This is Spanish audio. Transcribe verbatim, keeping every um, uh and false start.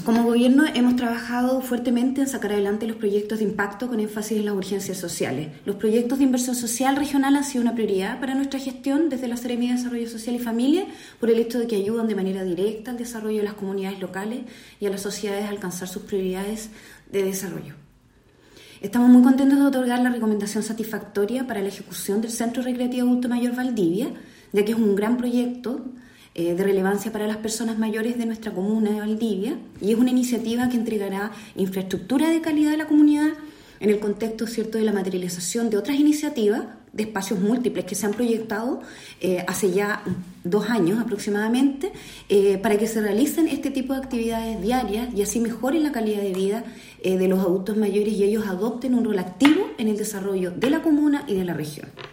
Como gobierno hemos trabajado fuertemente en sacar adelante los proyectos de impacto con énfasis en las urgencias sociales. Los proyectos de inversión social regional han sido una prioridad para nuestra gestión desde la Seremía de Desarrollo Social y Familia por el hecho de que ayudan de manera directa al desarrollo de las comunidades locales y a las sociedades a alcanzar sus prioridades de desarrollo. Estamos muy contentos de otorgar la recomendación satisfactoria para la ejecución del Centro Recreativo Adulto Mayor Valdivia, ya que es un gran proyecto eh, de relevancia para las personas mayores de nuestra comuna de Valdivia y es una iniciativa que entregará infraestructura de calidad a la comunidad en el contexto, ¿cierto?, de la materialización de otras iniciativas de espacios múltiples que se han proyectado eh, hace ya dos años aproximadamente eh, para que se realicen este tipo de actividades diarias y así mejoren la calidad de vida eh, de los adultos mayores y ellos adopten un rol activo en el desarrollo de la comuna y de la región.